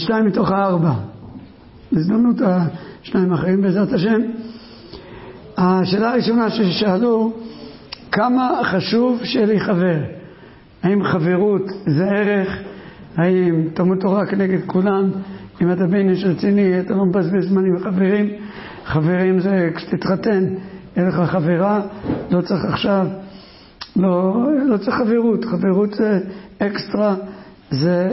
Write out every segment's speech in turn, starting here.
2 מתוך 4. בהזדמנות השניים האחרים בעזרת השם. השאלה הראשונה ששאלו, כמה חשוב שיהיה לי חבר? האם חברות זה ערך? האם תלמוד תורה כנגד כולם? אם אתה בן איש רציני, אתה לא מבזבז זמן עם חברים. חברים זה כשתתחתן, אין לך חברה, לא צריך עכשיו, לא צריך חברות. חברות זה אקסטרה, זה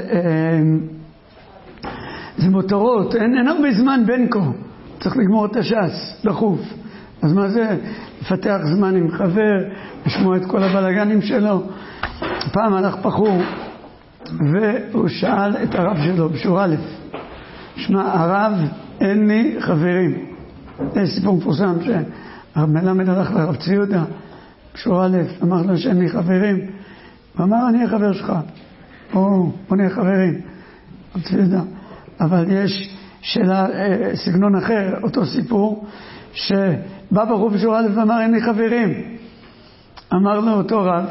מותרות, אין הרבה זמן בין כה, צריך לגמור את הש"ס, דחוף. אז מה זה? לפתח זמן עם חבר, לשמוע את כל הבלגנים שלו. פעם הלך בחור והוא שאל את הרב שלו בשורה א', שמע הרב, אין לי חברים. זה סיפור מפורסם שהרב מלמד הלך לרב צבי יהודה בשורה א', אמר לו שאין לי חברים, הוא אמר אני החבר שלך. בוא נהיה חברים, רב צבי יהודה. אבל יש שאלה, סגנון אחר, אותו סיפור, שבא בחור בשורה א' ואמר אין לי חברים. אמר לו אותו רב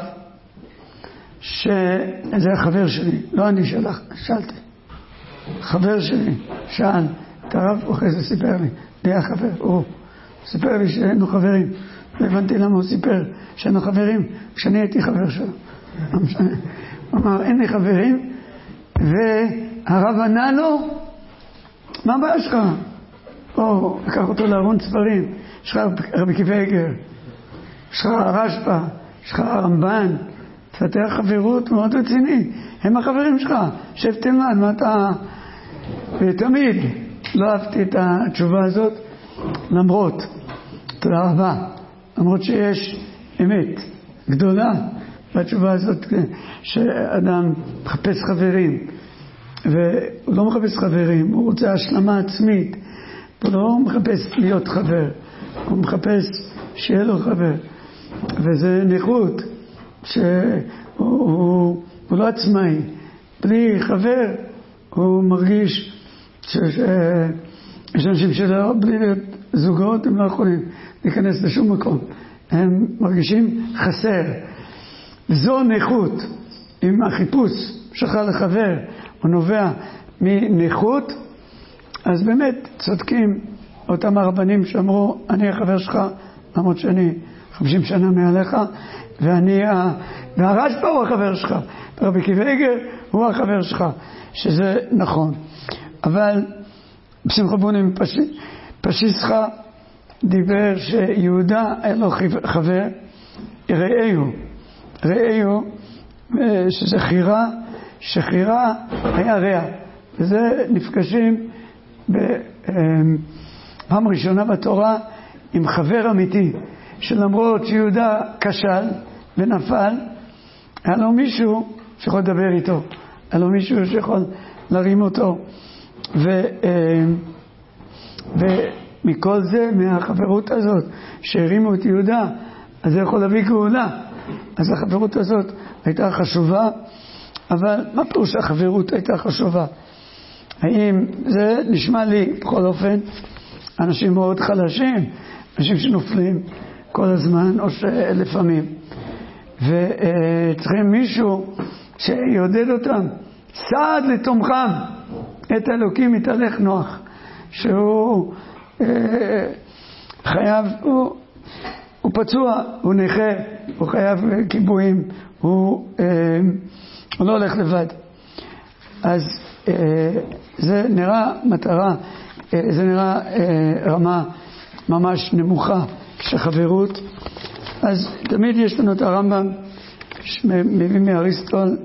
שזה החבר שלי, לא אני שאלתי, חבר שלי שאל את הרב, אחרי זה סיפר לי, היה חבר, הוא סיפר לי שאינו חברים. לא הבנתי למה הוא סיפר שאינו חברים כשאני הייתי חבר שלו. הוא אמר אין לי חברים, והרב ענה לו, מה הבעיה שלך? לקח אותו לארון ספרים, יש לך רבי עקיבא איגר, יש לך הרשב"א, יש לך הרמב"ן, תפתח חברות מאוד רציני, הם החברים שלך, שב תלמד, מה אתה... ותמיד לא אהבתי את התשובה הזאת, למרות, תודה רבה, למרות שיש אמת גדולה בתשובה הזאת, שאדם מחפש חברים, והוא לא מחפש חברים, הוא רוצה השלמה עצמית, הוא לא מחפש להיות חבר, הוא מחפש שיהיה לו חבר, וזה נכות, שהוא לא עצמאי, בלי חבר הוא מרגיש שיש אנשים שלא, בלי זוגות הם לא יכולים להיכנס לשום מקום, הם מרגישים חסר, וזו נכות. אם החיפוש שלך לחבר הוא נובע מנכות, אז באמת צודקים אותם הרבנים שאמרו אני החבר שלך למרות שאני 50 שנה מעליך, והרשב"א הוא החבר שלך, רבי עקיבא איגר הוא החבר שלך, שזה נכון. אבל בשמחה בונים פשיסחה דיבר שיהודה אין לו חבר, רעהו, שזה חירה, שחירה היה רע, וזה נפגשים בפעם ראשונה בתורה עם חבר אמיתי, שלמרות שיהודה כשל ונפל, היה לו מישהו שיכול לדבר איתו, היה לו מישהו שיכול להרים אותו, ומכל זה, מהחברות הזאת שהרימו את יהודה, אז זה יכול להביא גאולה. אז החברות הזאת הייתה חשובה, אבל מה פירוש החברות הייתה חשובה? האם זה נשמע לי בכל אופן אנשים מאוד חלשים, אנשים שנופלים כל הזמן או שלפעמים, וצריכים מישהו שיודד אותם, סעד לתומכם, את אלוקים מתהלך נוח, שהוא חייב, הוא פצוע, הוא נכה, הוא חייב כיבויים, הוא לא הולך לבד. אז זה נראה מטרה, זה נראה רמה ממש נמוכה של חברות. אז תמיד יש לנו את הרמב"ם שמביא מאריסטו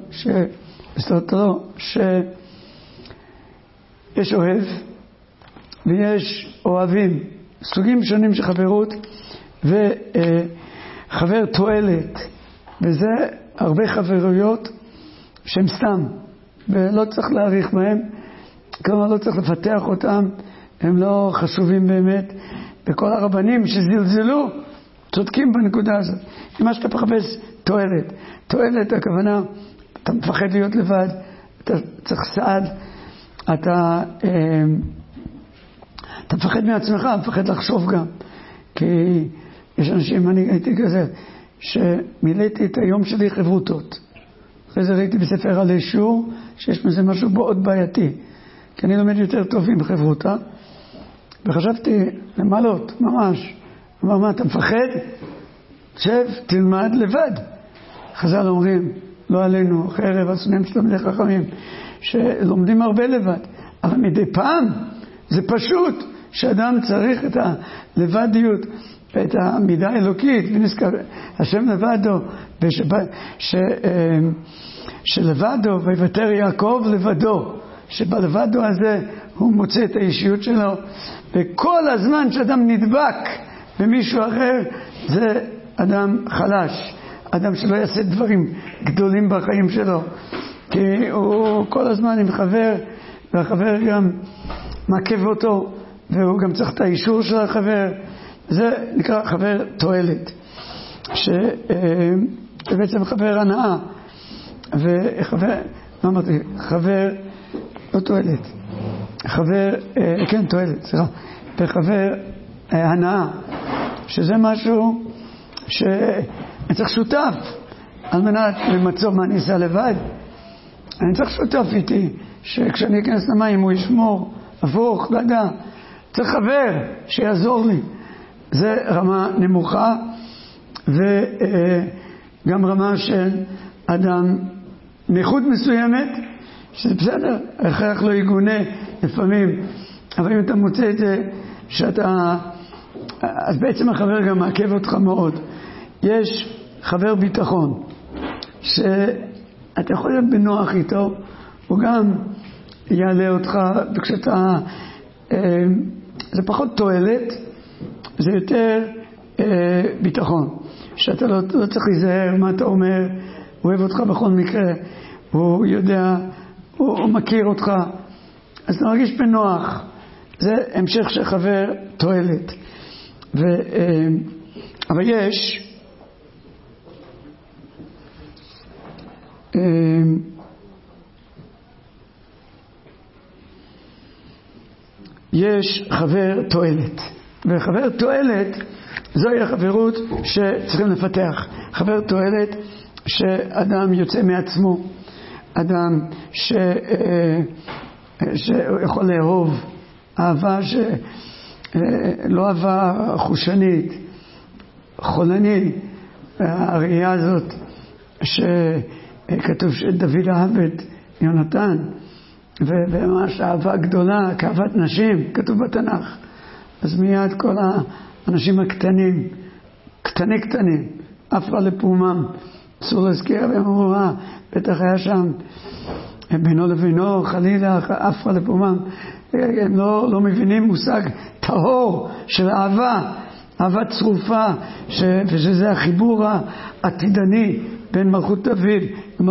שיש אוהב ויש אוהבים, סוגים שונים של חברות, וחבר תועלת, וזה הרבה חברויות שהן סתם ולא צריך להעריך בהם, כלומר לא צריך לפתח אותם, הם לא חשובים באמת. וכל הרבנים שזלזלו צודקים בנקודה הזאת. מה שאתה מחפש תועלת, תועלת הכוונה, אתה מפחד להיות לבד, אתה צריך סעד, אתה מפחד מעצמך, מפחד לחשוב גם, כי יש אנשים, אני הייתי כזה, שמילאתי את היום שלי חברותות. אחרי זה ראיתי בספר על אישור שיש בזה משהו מאוד בעייתי. כי אני לומד יותר טוב עם חברותה, וחשבתי למעלות, ממש. אמר, מה, אתה מפחד? שב, תלמד לבד. חז"ל אומרים, לא עלינו, חרב הסונים של תלמידי חכמים, שלומדים הרבה לבד. אבל מדי פעם, זה פשוט שאדם צריך את הלבדיות, ואת המידה האלוקית, ונזכר, השם לבדו, שלבדו, ויוותר יעקב לבדו, שבלבדו הזה הוא מוצא את האישיות שלו, וכל הזמן שאדם נדבק במישהו אחר, זה אדם חלש, אדם שלא יעשה דברים גדולים בחיים שלו, כי הוא כל הזמן עם חבר, והחבר גם מעכב אותו, והוא גם צריך את האישור של החבר. זה נקרא חבר תועלת, שבעצם חבר הנאה, וחבר, מה אמרתי? חבר, לא תועלת, חבר, כן תועלת, סליחה, וחבר הנאה, שזה משהו שאני צריך שותף על מנת למצוא מה אני אעשה לבד. אני צריך שותף איתי, שכשאני אכנס למים הוא ישמור, הפוך, לא יודע, צריך חבר שיעזור לי. זה רמה נמוכה, וגם רמה של אדם מאיכות מסוימת, שזה בסדר, הכרח לא יגונה לפעמים, אבל אם אתה מוצא את זה שאתה, אז בעצם החבר גם מעכב אותך מאוד. יש חבר ביטחון שאתה יכול להיות בנוח איתו, הוא גם יעלה אותך, וכשאתה, זה פחות תועלת, זה יותר ביטחון, שאתה לא צריך להיזהר מה אתה אומר, הוא אוהב אותך בכל מקרה, הוא יודע, הוא מכיר אותך, אז אתה מרגיש בנוח. זה המשך של חבר תועלת. אבל יש חבר תועלת, וחבר תועלת זוהי החברות שצריכים לפתח. חבר תועלת שאדם יוצא מעצמו, אדם שיכול לאהוב אהבה שלא אהבה חושנית, חולני, הראייה הזאת שכתוב שדוד אהב את יונתן, וממש אהבה גדולה, כאהבת נשים, כתוב בתנ"ך. אז מיד כל האנשים הקטנים, קטנים, אפרה לפומם, אסור להזכיר, והם אמרו, בטח היה שם בינו לבינו, חלילה, אפרה לפומם. הם לא מבינים מושג טהור של אהבה צרופה, ושזה החיבור העתידני בין מלכות דוד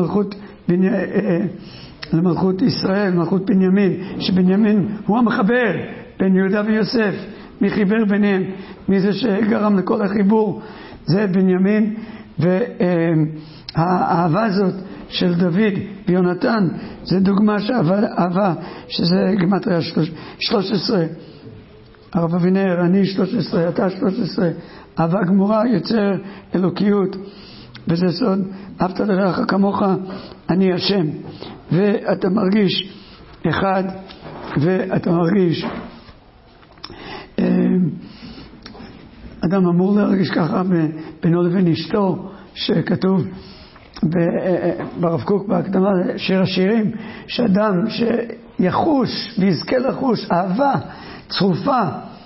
למלכות ישראל, מלכות בנימין, שבנימין הוא המחבר בין יהודה ויוסף. מי חיבר ביניהם? מי זה שגרם לכל החיבור? זה בנימין. והאהבה הזאת של דוד ויונתן זה דוגמה שאהבה, שזה גמטריה 13, הרב אבינר, אני 13, אתה 13, אהבה גמורה יוצר אלוקיות, וזה סוד אהבת לרעך כמוך, אני השם. ואתה מרגיש אחד, ואתה מרגיש, אדם אמור להרגיש ככה בינו לבין אשתו, שכתוב ברב קוק בהקדמה שיר השירים, שאדם שיחוש ויזכה לחוש אהבה צרופה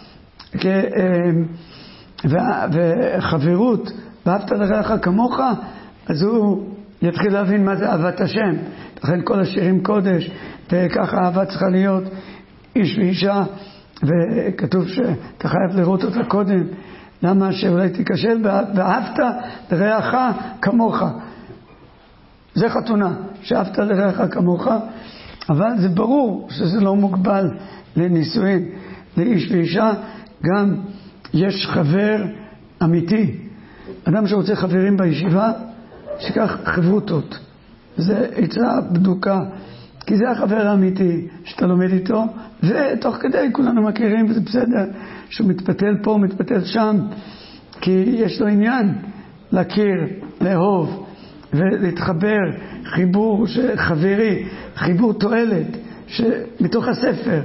וחברות ואהבת לרעך כמוך, אז הוא יתחיל להבין מה זה אהבת השם. לכן כל השירים קודש, וככה אהבה צריכה להיות איש ואישה, וכתוב שאתה חייב לראות אותה קודם. למה? שאולי תיכשל ואהבת לרעך כמוך. זה חתונה, שאהבת לרעך כמוך, אבל זה ברור שזה לא מוגבל לנישואין. לאיש ואישה גם יש חבר אמיתי. אדם שרוצה חברים בישיבה, שכך חברותות. זה עצה בדוקה, כי זה החבר האמיתי שאתה לומד איתו, ותוך כדי כולנו מכירים, וזה בסדר שהוא מתפתל פה, מתפתל שם, כי יש לו עניין להכיר, לאהוב ולהתחבר, חיבור חברי, חיבור תועלת, מתוך הספר,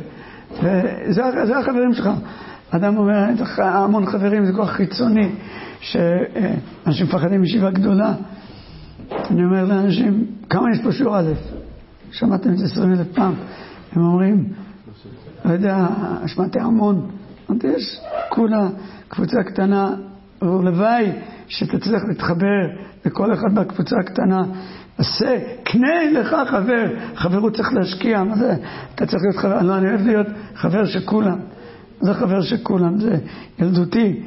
וזה החברים שלך. אדם אומר, המון חברים, זה כוח חיצוני, שאנשים מפחדים מישיבה גדולה. אני אומר לאנשים, כמה יש פה שיעור א'? שמעתם את זה 20,000 פעם. הם אומרים, לא יודע, שמעתי המון. יש כולה קבוצה קטנה, ולוואי שתצליח להתחבר לכל אחד בקבוצה הקטנה. קנה לך חבר, חברות צריך להשקיע, מה זה? אתה צריך להיות חבר, לא, אני אוהב להיות חבר שכולם. זה חבר שכולם, זה ילדותי,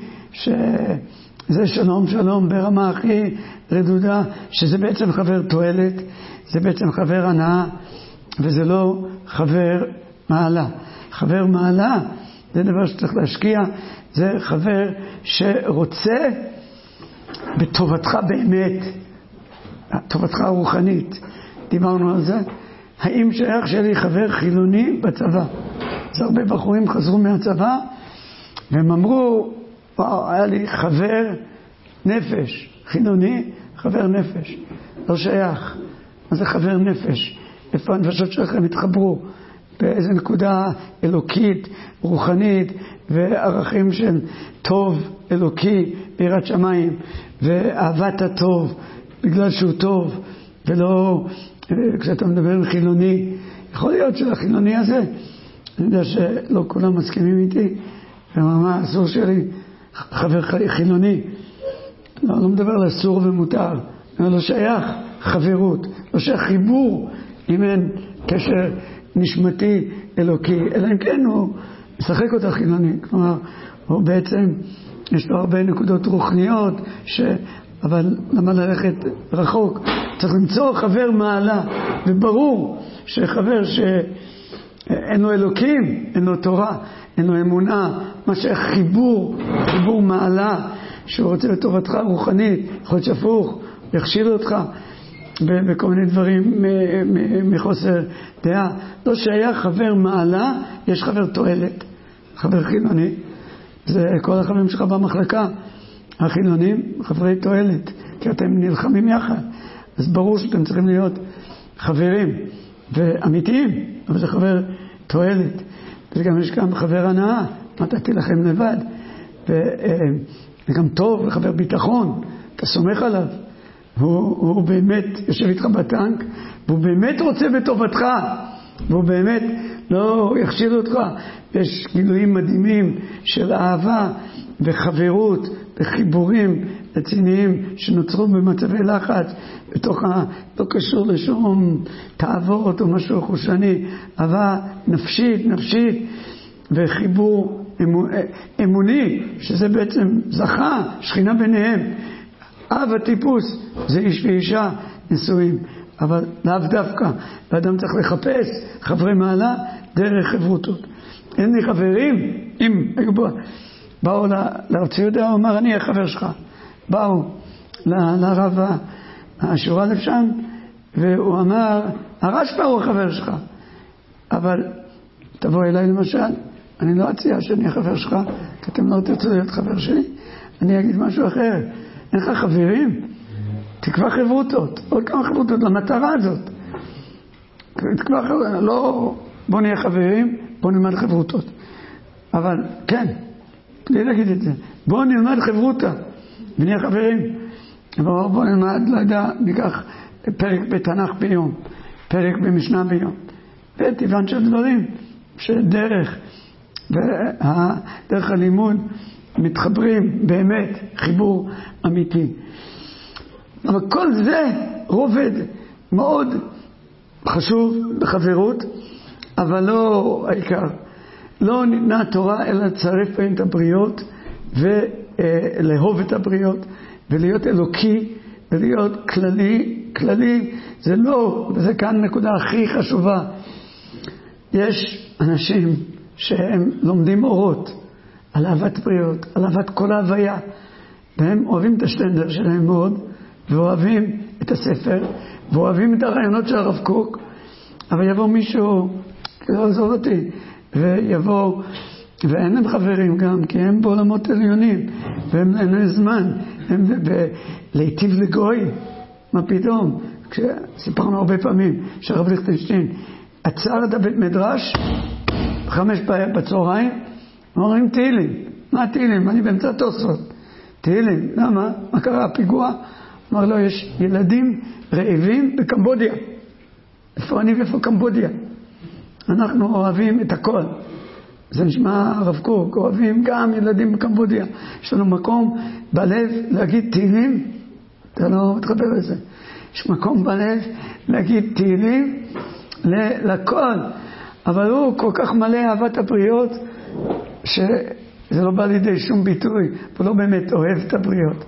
שזה שלום שלום ברמה הכי רדודה, שזה בעצם חבר תועלת, זה בעצם חבר הנאה, וזה לא חבר מעלה. חבר מעלה זה דבר שצריך להשקיע, זה חבר שרוצה בטובתך באמת, טובתך הרוחנית. דיברנו על זה. האם שייך שלי חבר חילוני בצבא? אז הרבה בחורים חזרו מהצבא והם אמרו, היה לי חבר נפש, חילוני, חבר נפש. לא שייך. מה זה חבר נפש? איפה הנפשות שלכם התחברו? באיזה נקודה אלוקית, רוחנית, וערכים של טוב אלוקי, ביראת שמיים, ואהבת הטוב, בגלל שהוא טוב, ולא, כשאתה מדבר עם חילוני, יכול להיות שלחילוני הזה, אני יודע שלא כולם מסכימים איתי, ומה אסור שלי, חבר חילוני, לא מדבר על אסור ומותר, לא שייך חברות, לא שייך חיבור, אם אין קשר נשמתי אלוקי, אלא אם כן הוא משחק אותה חילוני, כלומר, הוא בעצם, יש לו הרבה נקודות רוחניות, אבל למה ללכת רחוק? צריך למצוא חבר מעלה, וברור שחבר שאין לו אלוקים, אין לו תורה, אין לו אמונה, מה שחיבור, חיבור מעלה, שהוא רוצה לטובתך רוחנית, יכול להיות שפוך, יכשיל אותך בכל מיני דברים מחוסר דעה. לא שהיה חבר מעלה, יש חבר תועלת, חבר חילוני, זה כל החברים שלך במחלקה, החילונים, חברי תועלת, כי אתם נלחמים יחד, אז ברור שאתם צריכים להיות חברים ואמיתיים, אבל זה חבר תועלת, וגם יש גם חבר הנאה, נתתי לכם לבד, וגם טוב, חבר ביטחון, אתה סומך עליו, הוא באמת יושב איתך בטנק, והוא באמת רוצה בטובתך, והוא באמת לא יכשיל אותך. יש גילויים מדהימים של אהבה וחברות וחיבורים רציניים שנוצרו במצבי לחץ, בתוך לא קשור לשום תאוות או משהו חושני, אהבה נפשית וחיבור אמוני, שזה בעצם זכה, שכינה ביניהם. אב הטיפוס זה איש ואישה נשואים, אבל לאו דווקא, ואדם צריך לחפש חברי מעלה דרך חברותות. אין לי חברים, אם באו לארצי יהודה, הוא אמר, אני החבר שלך. באו לרב השורה לשם, והוא אמר, הרשב"א הוא החבר שלך. אבל תבוא אליי למשל, אני לא אציע שאני החבר שלך, כי אתם לא תרצו להיות חבר שלי, אני אגיד משהו אחר. אין לך חברים? תקבע חברותות, עוד כמה חברותות למטרה הזאת. תקבע חברותות, לא בוא נהיה חברים, בוא נלמד חברותות. אבל כן, בלי להגיד את זה, בוא נלמד חברותה ונהיה חברים. בוא נלמד, לא יודע, ניקח פרק בתנ"ך ביום, פרק במשנה ביום, וטבען של דברים שדרך ודרך הלימוד מתחברים באמת חיבור אמיתי. אבל כל זה רובד מאוד חשוב בחברות, אבל לא העיקר. לא ניתנה התורה אלא לצרף בין את הבריות ולאהוב את הבריות ולהיות אלוקי ולהיות כללי זה לא, וזה כאן נקודה הכי חשובה. יש אנשים שהם לומדים אורות על אהבת בריות, על אהבת כל ההוויה, והם אוהבים את השטנדר שלהם מאוד, ואוהבים את הספר, ואוהבים את הרעיונות של הרב קוק, אבל יבוא מישהו, לא עזוב אותי, ויבוא, ואין להם חברים גם, כי הם בעולמות עליונים, והם אין להם זמן, הם להיטיב לגוי, מה פתאום? כשסיפרנו הרבה פעמים שהרב ליכטנשטיין עצרת בית מדרש, 5 בצהריים, אומרים תהילים. מה תהילים? אני באמצע תוספות. תהילים, למה? מה קרה? פיגוע? אמר לו, יש ילדים רעבים בקמבודיה. איפה אני ואיפה קמבודיה? אנחנו אוהבים את הכל. זה נשמע הרב קוק, אוהבים גם ילדים בקמבודיה. יש לנו מקום בלב להגיד תהילים, אתה לא מתחבר לזה. יש מקום בלב להגיד תהילים לכל. אבל הוא כל כך מלא אהבת הבריות, שזה לא בא לידי שום ביטוי, הוא לא באמת אוהב את הבריות.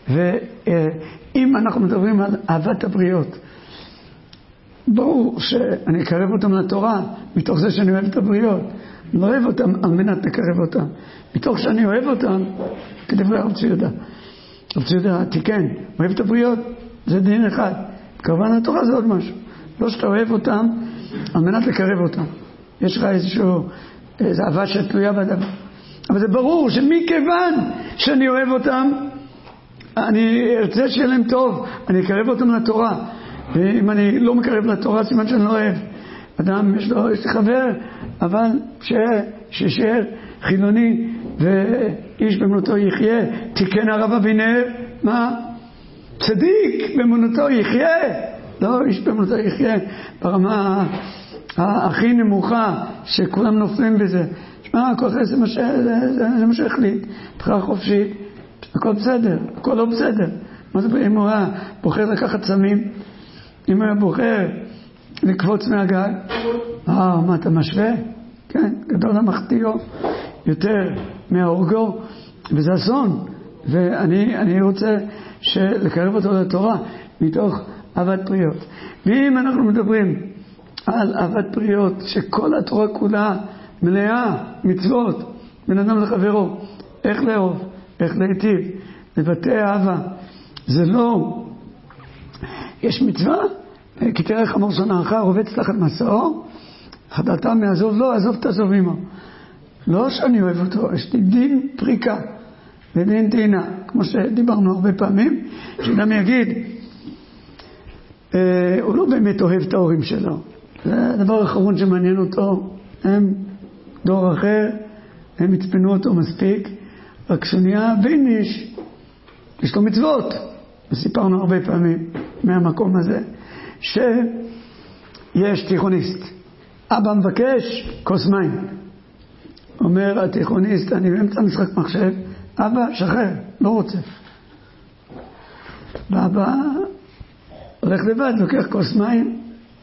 ואם אנחנו מדברים על אהבת הבריות, ברור שאני אקרב אותם לתורה, מתוך זה שאני אוהב את הבריות. אני לא אוהב אותם על מנת לקרב אותם. מתוך שאני אוהב אותם, כדברי הרב ציודה. הרב ציודה תיקן, אוהב את הבריות, זה דין אחד. קרבן לתורה זה עוד משהו. לא שאתה אוהב אותם על מנת לקרב אותם. יש לך איזו אהבה שתלויה בדבר. אבל זה ברור שמכיוון שאני אוהב אותם, אני ארצה שיהיה להם טוב, אני אקרב אותם לתורה. ואם אני לא מקרב לתורה, סימן שאני לא אוהב. אדם יש לי חבר, אבל שישאר חילוני ואיש באמונתו יחיה. תיקן הרב אבינר, מה? צדיק באמונתו יחיה. לא איש באמונתו יחיה ברמה הכי נמוכה שכולם נופלים בזה. שמע, כל כך זה מה שהחליט. בחירה חופשית, הכל בסדר, הכל לא בסדר. מה זה אם הוא היה בוחר לקחת סמים? אם הוא היה בוחר לקפוץ מהגג? מה אתה משווה? כן, גדול המחטיאו יותר מהאורגו, וזה אסון. ואני רוצה לקרב אותו לתורה מתוך אהבת פריות. ואם אנחנו מדברים על אהבת פריות, שכל התורה כולה מלאה מצוות, בין אדם לחברו, איך לאהוב, איך להיטיב, לבטא אהבה. זה לא, יש מצווה, כי תראה חמור שונאך רובץ תחת מסעו, חדלתם מעזוב לא, עזוב תעזוב עמו. לא שאני אוהב אותו, יש לי דין פריקה ודין טעינה, כמו שדיברנו הרבה פעמים, שאדם יגיד, הוא לא באמת אוהב את ההורים שלו. זה הדבר האחרון שמעניין אותו, הם דור אחר, הם הצפנו אותו מספיק, רק שהוא נהיה בן איש, יש לו מצוות. וסיפרנו הרבה פעמים מהמקום הזה, שיש תיכוניסט. אבא מבקש כוס מים. אומר התיכוניסט, אני באמצע משחק מחשב, אבא שחרר, לא רוצה. ואבא הולך לבד, לוקח כוס מים,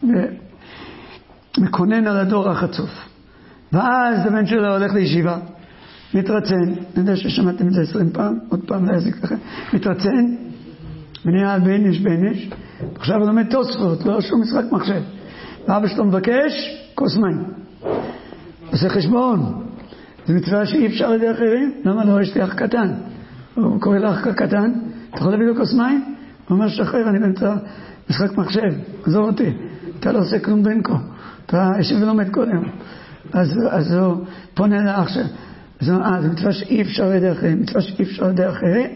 ומקונן על הדור החצוף. ואז הבן שלו הולך לישיבה, מתרצן, אני יודע ששמעתם את זה 20 פעם, עוד פעם לא יזיק לכם, מתרצן, ונהיה בן איש, עכשיו הוא לומד תוספות, לא שום משחק מחשב. ואבא שלו מבקש כוס מים. עושה חשבון, זה מצווה שאי אפשר לידי אחרים, למה לא? יש לי אח קטן. הוא קורא לאח קטן, אתה יכול להביא לו כוס מים? הוא אומר שחרר, אני באמצע משחק מחשב, עזוב אותי, אתה לא עושה כלום בנקו, אתה יושב ולומד קודם. אז הוא פונה לאח שלו, זה מצווה שאי אפשר לידי אחרים, מצווה שאי אפשר לידי אחרים,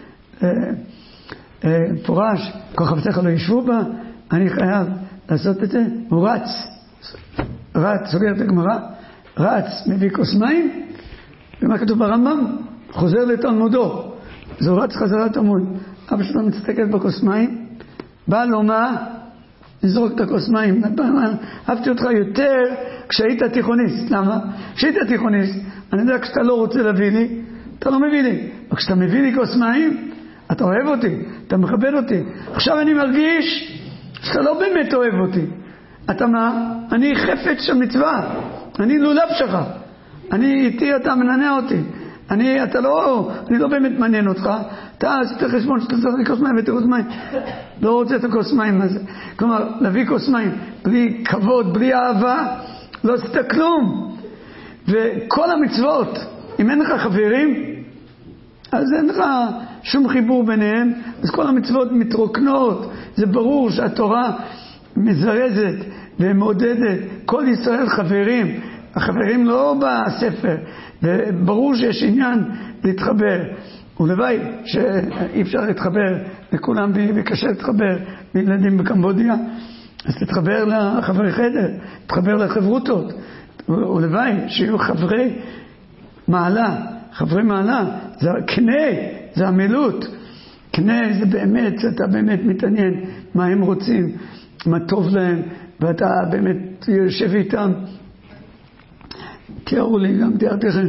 פורש, כל חפציך לא ישבו בה, אני חייב לעשות את זה. הוא רץ, סוגר את הגמרא, רץ, מביא כוס מים, ומה כתוב ברמב"ם? חוזר לתלמודו. אז הוא רץ חזרה לתלמוד. אבא שלו מסתכל בכוס מים, בא לו מה? נזרוק את הכוס מים. אהבתי אותך יותר כשהיית תיכוניסט. למה? כשהיית תיכוניסט, אני יודע כשאתה לא רוצה להביא לי, אתה לא מביא לי. וכשאתה מביא לי כוס מים, אתה אוהב אותי, אתה מכבד אותי. עכשיו אני מרגיש שאתה לא באמת אוהב אותי. אתה מה? אני חפץ של מצווה. אני לולב שלך. אני איתי, אתה מנענע אותי. אני לא באמת מעניין אותך. אתה עשית חשבון שאתה צריך לכוס מים ותכוס מים. לא רוצה את הכוס מים הזה. כלומר, להביא כוס מים בלי כבוד, בלי אהבה, לא עשית כלום. וכל המצוות, אם אין לך חברים, אז אין לך שום חיבור ביניהם, אז כל המצוות מתרוקנות. זה ברור שהתורה מזרזת ומעודדת כל ישראל חברים. החברים לא בספר, וברור שיש עניין להתחבר. ולוואי שאי אפשר להתחבר לכולם וקשה להתחבר לילדים בקמבודיה, אז תתחבר לחברי חדר, תתחבר לחברותות, ולוואי שיהיו חברי מעלה. חברי מעלה זה קנה, זה עמילות. קנה זה באמת, אתה באמת מתעניין מה הם רוצים, מה טוב להם, ואתה באמת יושב איתם. תיארו לי, גם תיארתי לכם,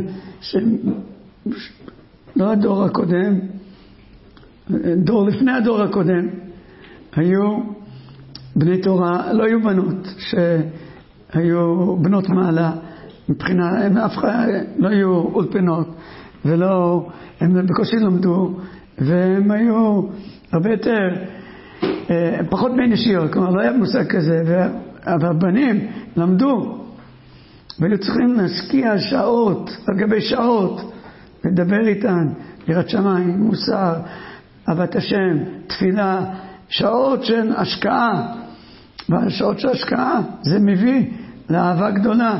לא הדור הקודם, דור לפני הדור הקודם, היו בני תורה, לא היו בנות, שהיו בנות מעלה, מבחינה, הם אף אחד, לא היו אולפנות, ולא, הם בקושי למדו, והם היו הרבה יותר, פחות בין אישיות, כלומר לא היה מושג כזה, והבנים למדו, והיו צריכים להשקיע שעות, על גבי שעות, לדבר איתן, יראת שמיים, מוסר, אהבת השם, תפילה, שעות של השקעה, והשעות של השקעה זה מביא לאהבה גדולה.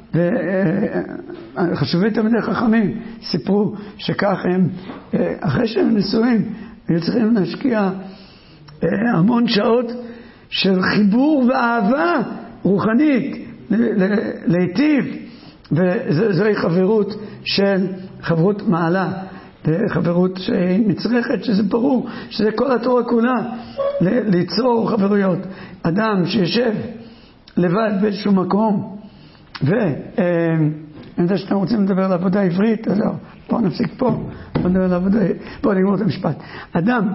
וחשובי תלמידי חכמים סיפרו שכך הם, אחרי שהם נשואים, היו צריכים להשקיע המון שעות של חיבור ואהבה רוחנית, להיטיב, וזוהי חברות של חברות מעלה, חברות שהיא נצרכת, שזה ברור, שזה כל התורה כולה, ליצור חברויות. אדם שישב לבד באיזשהו מקום, ואני יודע שאתם רוצים לדבר על עבודה עברית, אז בואו נפסיק פה, בואו נדבר על עבודה, בואו נגמור את המשפט. אדם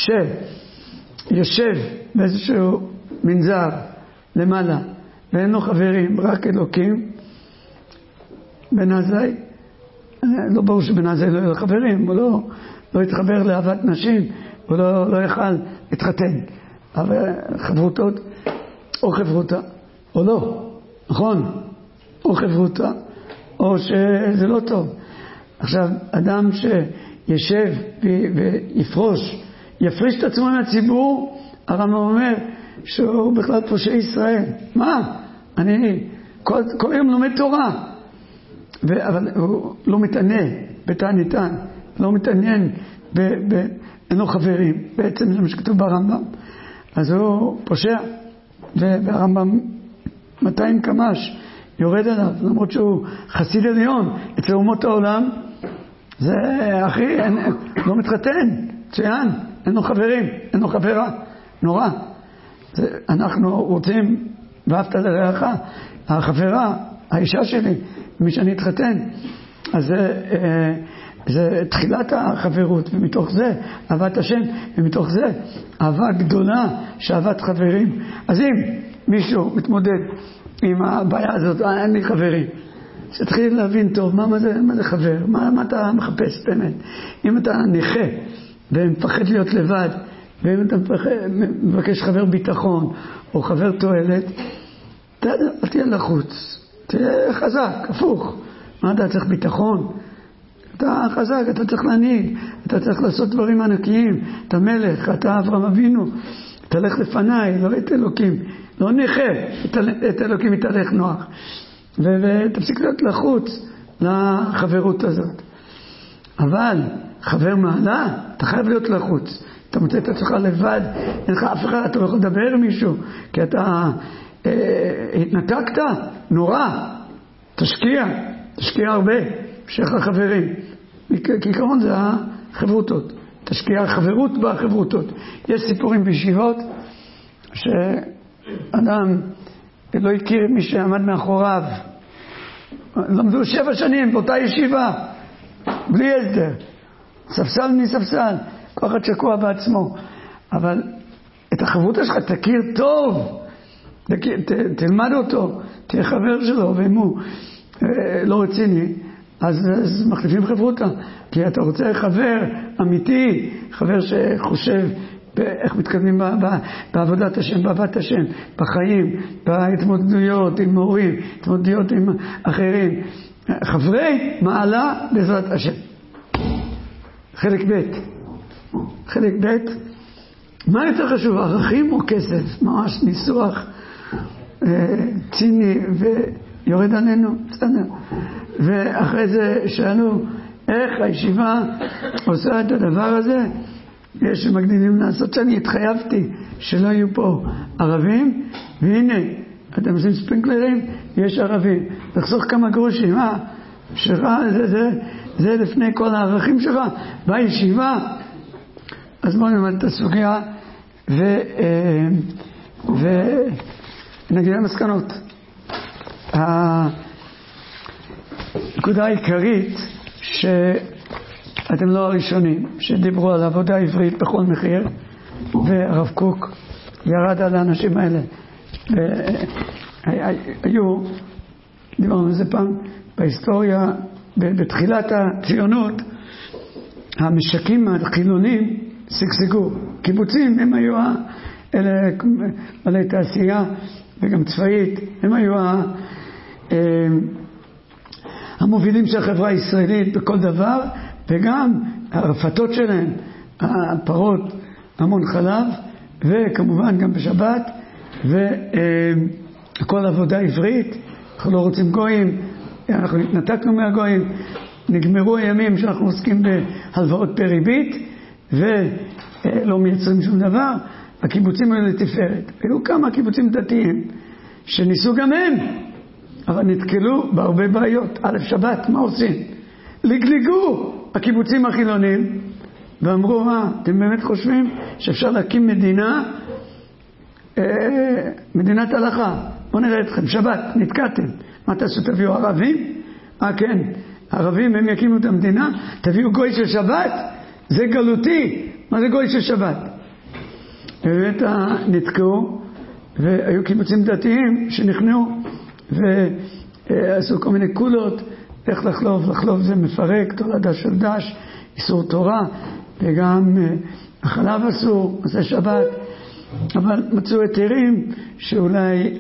שיושב באיזשהו מנזר למעלה, ואין לו חברים, רק אלוקים, בנזי, לא ברור שבנזי לא יהיו לו חברים, הוא לא יתחבר לאהבת נשים, הוא לא יוכל להתחתן. אבל חברותות, או חברותה, או לא, נכון? או חברותה, או שזה לא טוב. עכשיו, אדם שישב יפריש את עצמו מהציבור, הרמב"ם אומר שהוא בכלל פושע ישראל. מה? אני כל יום לומד תורה, אבל הוא לא מתענה בתעניתן, לא מתעניין, אין לו חברים, בעצם זה מה שכתוב ברמב"ם. אז הוא פושע, והרמב"ם 200 קמ"ש יורד עליו, למרות שהוא חסיד עליון אצל אומות העולם. זה אחי, לא מתחתן, ציין, אין לו חברים, אין לו חברה, נורא. אנחנו רוצים, ואהבת לרעך, החברה, האישה שלי, מי שאני אתחתן. אז זה תחילת החברות, ומתוך זה אהבת השם, ומתוך זה אהבה גדולה שאהבת חברים. אז אם מישהו מתמודד עם הבעיה הזאת, אין לי חברים, שתתחיל להבין טוב מה זה חבר, מה אתה מחפש באמת. אם אתה נכה ומפחד להיות לבד, ואם אתה מבקש חבר ביטחון או חבר תועלת, אל תהיה לחוץ, תהיה חזק, הפוך. מה אתה צריך ביטחון? אתה חזק, אתה צריך להנהיג, אתה צריך לעשות דברים ענקיים, אתה מלך, אתה אברהם אבינו, תלך לפניי, לא את אלוקים, לא נכה, את אלוקים יתהלך נוח. ותפסיק להיות לחוץ לחברות הזאת. אבל חבר מעלה, אתה חייב להיות לחוץ. אתה מוצא את עצמך לבד, אין לך אף אחד, אתה לא יכול לדבר עם מישהו, כי אתה התנתקת, נורא. תשקיע הרבה, שיהיה לך חברים. כעיקרון זה החברותות. תשקיע חברות בחברותות. יש סיפורים בישיבות שאדם לא הכיר מי שעמד מאחוריו. למדו 7 שנים באותה ישיבה, בלי הסדר. ספסל מספסל, כל אחד שקוע בעצמו. אבל את החברות שלך תכיר טוב, תלמד אותו, תהיה חבר שלו, ואם הוא לא רציני, אז מחליפים חברותה. כי אתה רוצה חבר אמיתי, חבר שחושב איך מתקדמים בעבודת השם, באהבת השם, בחיים, בהתמודדויות עם הורים, התמודדויות עם אחרים. חברי מעלה בעזרת השם. חלק ב' מה יותר חשוב, ערכים או כסף? ממש ניסוח ציני ויורד עלינו, בסדר. ואחרי זה שאלו איך הישיבה עושה את הדבר הזה, יש שמגדילים לעשות שאני התחייבתי שלא יהיו פה ערבים, והנה, אתם עושים ספינקלרים, יש ערבים. תחסוך כמה גרושים, שלך, זה לפני כל הערכים שלך, בישיבה. אז בואו נלמד את הסוגיה ונגיד למסקנות. הנקודה העיקרית שאתם לא הראשונים שדיברו על עבודה עברית בכל מחיר, והרב קוק ירד על האנשים האלה. דיברנו על זה פעם בהיסטוריה, בתחילת הציונות המשקים החילונים שגשגו. קיבוצים הם היו אלה בעלי תעשייה וגם צבאית, הם היו המובילים של החברה הישראלית בכל דבר, וגם הרפתות שלהם, הפרות, המון חלב, וכמובן גם בשבת, וכל עבודה עברית. אנחנו לא רוצים גויים, אנחנו התנתקנו מהגויים, נגמרו הימים שאנחנו עוסקים בהלוואות בריבית ולא מייצרים שום דבר. הקיבוצים היו לתפארת. היו כמה קיבוצים דתיים שניסו גם הם, אבל נתקלו בהרבה בעיות. א', שבת, מה עושים? לגליגו הקיבוצים החילונים ואמרו, אתם באמת חושבים שאפשר להקים מדינת הלכה? בואו נראה אתכם, שבת, נתקעתם. מה תעשו? תביאו ערבים? כן, ערבים הם יקימו את המדינה. תביאו גוי של שבת? זה גלותי. מה זה גוי של שבת? באמת נתקעו, והיו קיבוצים דתיים שנכנעו ועשו כל מיני קולות איך לחלוב. לחלוב זה מפרק, תולדה של דש, איסור תורה, וגם החלב אסור, עושה שבת. אבל מצאו היתרים שאולי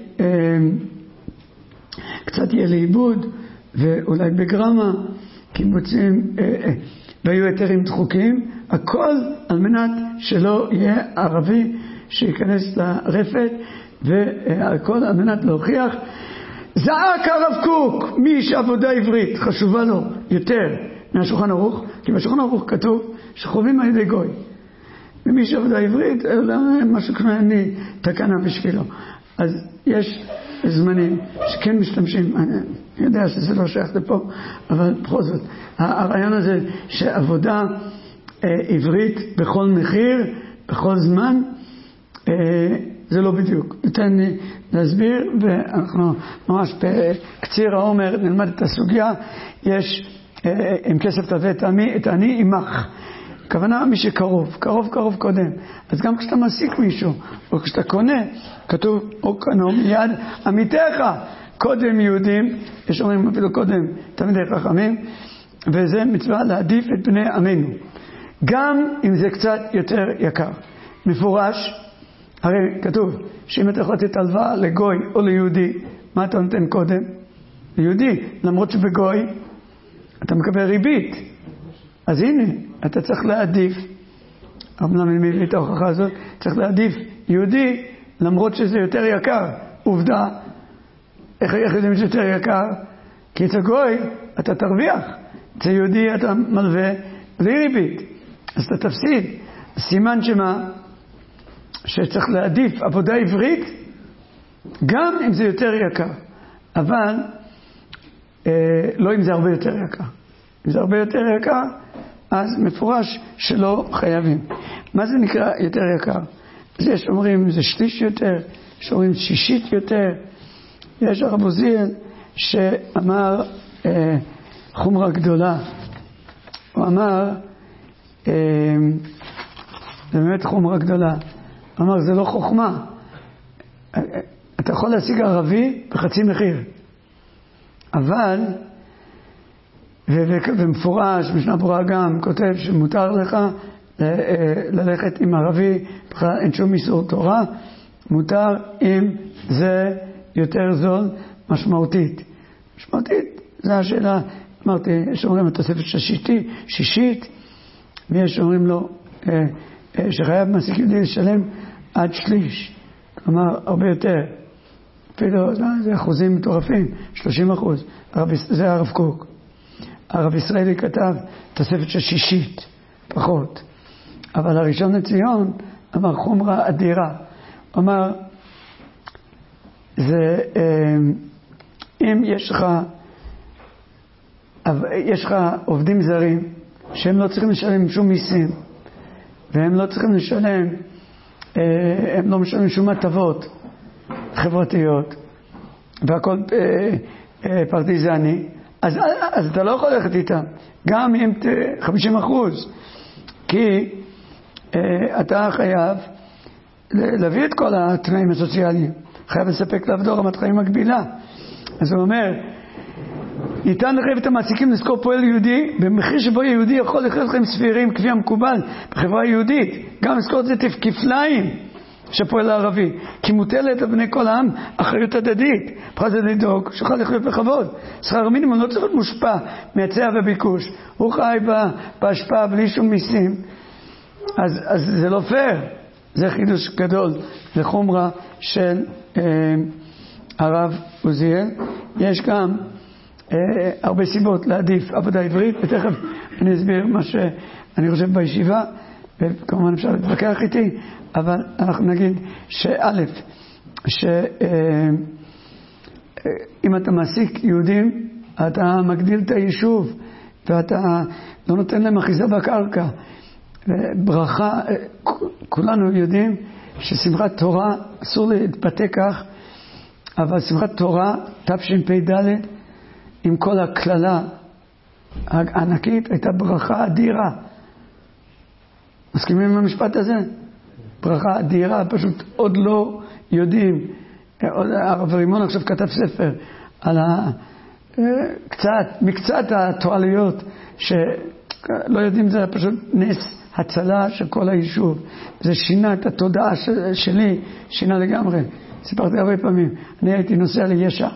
קצת יהיה לאיבוד, ואולי בגרמה קיבוצים, והיו היתרים דחוקים, הכל על מנת שלא יהיה ערבי שיכנס לרפת, והכל על מנת להוכיח. זעק הרב קוק, מי שעבודה עברית חשובה לו יותר מהשולחן ערוך, כי בשולחן ערוך כתוב שחווים על ידי גוי, ומי שעבודה עברית, משהו כמו אני תקנה בשבילו. אז יש זמנים שכן משתמשים, אני יודע שזה לא שייך לפה, אבל בכל זאת, הרעיון הזה שעבודה עברית בכל מחיר, בכל זמן, זה לא בדיוק. ניתן להסביר, ואנחנו ממש בקציר העומר נלמד את הסוגיה. יש עם כסף תביא את העני עמך. הכוונה מי שקרוב, קרוב קודם. אז גם כשאתה מעסיק מישהו, או כשאתה קונה, כתוב, או קנו מיד עמיתך, קודם יהודים, יש אומרים אפילו קודם תלמידי חכמים, וזה מצווה להעדיף את בני עמנו. גם אם זה קצת יותר יקר. מפורש, הרי כתוב, שאם אתה יכול לתת הלוואה לגוי או ליהודי, מה אתה נותן קודם? ליהודי, למרות שבגוי אתה מקבל ריבית. אז הנה, אתה צריך להעדיף, אמנם אני מביא את ההוכחה הזאת, צריך להעדיף יהודי, למרות שזה יותר יקר. עובדה, איך יודעים שזה יותר יקר? כי אצל גוי אתה תרוויח, אצל יהודי אתה מלווה בלי ריבית, אז אתה תפסיד. סימן שמה? שצריך להעדיף עבודה עברית, גם אם זה יותר יקר, אבל לא אם זה הרבה יותר יקר. אם זה הרבה יותר יקר, אז מפורש שלא חייבים. מה זה נקרא יותר יקר? אז יש אומרים זה שליש יותר, יש אומרים שישית יותר. יש הרב עוזיאל שאמר חומרה גדולה. הוא אמר, זה באמת חומרה גדולה. הוא אמר, זה לא חוכמה. אתה יכול להשיג ערבי בחצי מחיר. אבל, ומפורש, משנה ברורה גם, כותב שמותר לך ללכת עם ערבי, בכלל אין שום איסור תורה, מותר אם זה יותר זול משמעותית. משמעותית, זו השאלה, אמרתי, יש אומרים התוספת שישית, ויש אומרים לו שחייב מעסיק יהודי לשלם עד שליש, כלומר הרבה יותר, אפילו זה אחוזים מטורפים, 30%, זה הרב קוק. הרב ישראלי כתב תוספת שישית, פחות. אבל הראשון לציון אמר חומרה אדירה. הוא אמר, אם יש לך עובדים זרים שהם לא צריכים לשלם שום מיסים, והם לא צריכים לשלם, הם לא משלמים שום הטבות חברתיות, והכל פרטיזני, אז אתה לא יכול ללכת איתם, גם אם 50%, כי אתה חייב להביא את כל התנאים הסוציאליים, חייב לספק לעבדו רמת חיים מקבילה. אז הוא אומר, ניתן לחייב את המעסיקים לזכור פועל יהודי במחיר שבו יהודי יכול לחיות חיים סבירים כפי המקובל בחברה יהודית, גם לזכור את זה כפליים שפועל הערבי, כי מוטלת על בני כל העם אחריות הדדית, פרט לדאוג שיוכל לחיות בכבוד. שכר מינימום לא צריך להיות מושפע מהיצע וביקוש, הוא חי בהשפעה בלי שום מיסים, אז זה לא פייר. זה חידוש גדול לחומרה של הרב עוזיאל. יש גם הרבה סיבות להעדיף עבודה עברית, ותכף אני אסביר מה שאני חושב בישיבה, וכמובן אפשר להתווכח איתי, אבל אנחנו נגיד שא', שאם אתה מעסיק יהודים, אתה מגדיל את היישוב, ואתה לא נותן להם אחיזה בקרקע. ברכה, כולנו יודעים ששמחת תורה, אסור להתבטא כך, אבל שמחת תורה, תשפ"ד, עם כל הכללה הענקית, הייתה ברכה אדירה. מסכימים עם המשפט הזה? ברכה אדירה, פשוט עוד לא יודעים. הרב רימון עכשיו כתב ספר על מקצת התועלויות שלא יודעים, זה פשוט נס הצלה של כל היישוב. זה שינה את התודעה שלי, שינה לגמרי. סיפרתי הרבה פעמים, אני הייתי נוסע לישע,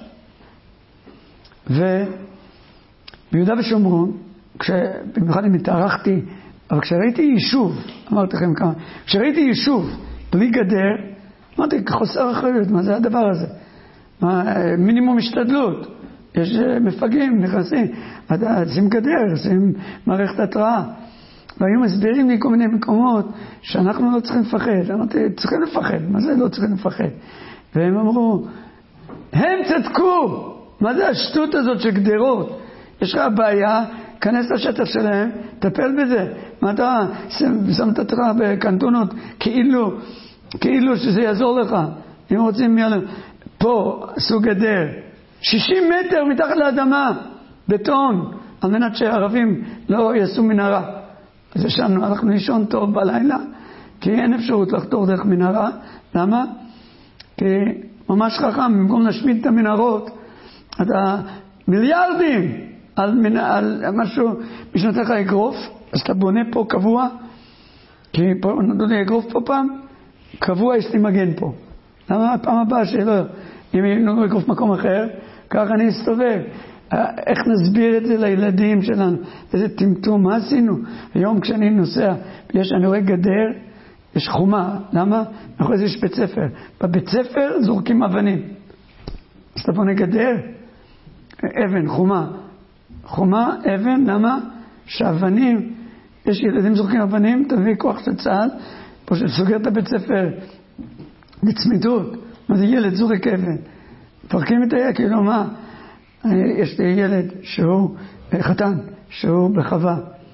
וביהודה ושומרון, במיוחד אם התארחתי, אבל כשראיתי יישוב, אמרתי לכם כמה, כשראיתי יישוב בלי גדר, אמרתי, חוסר אחריות, מה זה הדבר הזה? מינימום השתדלות. יש מפגעים, נכנסים, שים גדר, שים מערכת התראה. והיו מסבירים לי כל מיני מקומות שאנחנו לא צריכים לפחד. אמרתי, צריכים לפחד, מה זה לא צריכים לפחד? והם אמרו, הם צדקו, מה זה השטות הזאת של גדרות? יש לך בעיה, כנס לשטח שלהם, טפל בזה. מה אתה שמת אותך בקנטונות כאילו שזה יעזור לך? אם רוצים, פה עשו גדר, 60 מטר מתחת לאדמה, בטון, על מנת שהערבים לא יעשו מנהרה. אז ישנו, הלכנו לישון טוב בלילה, כי אין אפשרות לחתור דרך מנהרה. למה? כי ממש חכם, במקום להשמיד את המנהרות, אתה מיליארדים על משהו, מי לך אגרוף, אז אתה בונה פה קבוע, כי פה נתנו לי אגרוף פה פעם, קבוע יש לי מגן פה. למה הפעם הבאה שלא, אם נתנו אגרוף מקום אחר, ככה אני אסתובב. איך נסביר את זה לילדים שלנו? איזה טמטום, מה עשינו? היום כשאני נוסע, אני רואה גדר, יש חומה. למה? אחרי זה יש בית ספר. בבית ספר זורקים אבנים. אז אתה בונה גדר, אבן, חומה, אבן, למה? שאבנים, יש ילדים זורקים אבנים, תביא כוח של צה"ל, פה שסוגר את הבית ספר לצמיתות. מה זה ילד זורק אבן? פרקים את הילד, כאילו מה? יש לי ילד שהוא חתן, שהוא בחווה,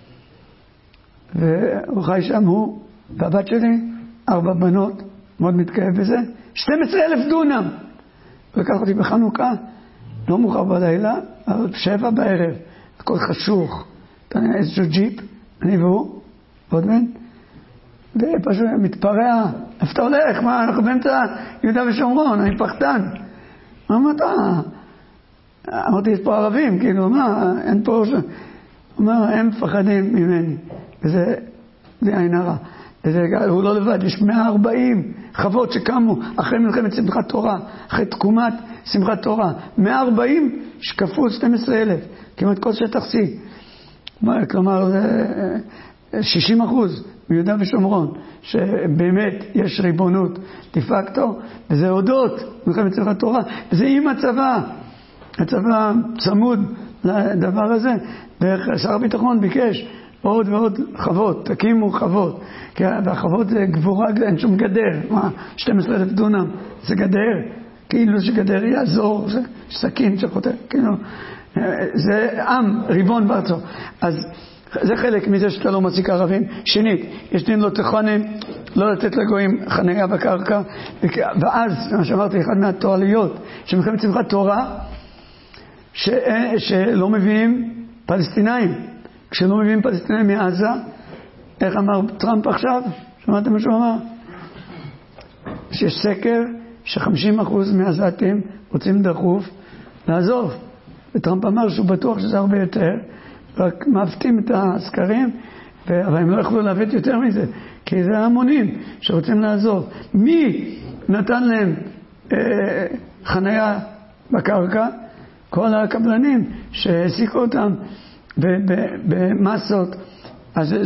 והוא חי שם, הוא והבת שלי, 4 בנות, מאוד מתקרב בזה, 12,000 דונם. הוא לקח אותי בחנוכה, לא מאוחר בלילה, אבל 7 בערב, הכל חשוך, איזשהו ג'יפ, אני והוא, ועוד בן, ופשוט מתפרע, איפה אתה הולך? מה, אנחנו באמצע יהודה ושומרון, אני פחתן. מה אתה? אמרתי, יש פה ערבים, כאילו, מה, אין פה... הוא אומר, הם מפחדים ממני. וזה עין הרע. הוא לא לבד, יש 140 חוות שקמו אחרי מלחמת שמחת תורה, אחרי תקומת שמחת תורה. 140 שכפו 12,000, כמעט כל שטח C. כלומר, זה 60% מיהודה ושומרון, שבאמת יש ריבונות דה-פקטו, וזה הודות מלחמת שמחת תורה, וזה עם הצבא. הצבא צמוד לדבר הזה, ושר הביטחון ביקש עוד ועוד חוות, תקימו חוות, כי החוות זה גבורה, אין שום גדר, 12,000 דונם, זה גדר, כאילו שגדר יעזור, זה סכין שחותר, כאילו, זה עם, ריבון בארצו. אז זה חלק מזה שאתה לא מציק ערבים. שנית, יש דין לא תכונן, לא לתת לגויים חניה בקרקע, ואז, מה שאמרתי, אחד מהתועליות שמלחמת שמחת תורה, שלא מביאים פלסטינאים. כשלא מביאים פלסטינאים מעזה, איך אמר טראמפ עכשיו? שמעתם מה שהוא אמר? שיש סקר ש50% מהעזתים רוצים דחוף לעזוב. וטראמפ אמר שהוא בטוח שזה הרבה יותר, רק מאבטים את הסקרים, אבל הם לא יכלו להביא יותר מזה, כי זה המונים שרוצים לעזוב. מי נתן להם חניה בקרקע? כל הקבלנים שהעסיקו אותם במסות. אז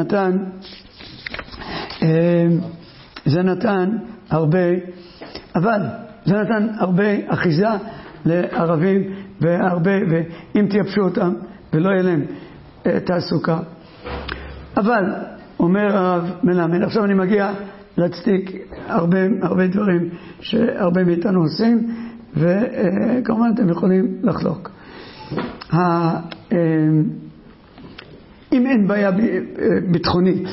זה נתן הרבה, אבל זה נתן הרבה אחיזה לערבים, ואם תייבשו אותם ולא יהיה להם תעסוקה. אבל אומר הרב מלמד, עכשיו אני מגיע להצדיק הרבה דברים שהרבה מאיתנו עושים, וכמובן אתם יכולים לחלוק. אם אין בעיה ביטחונית,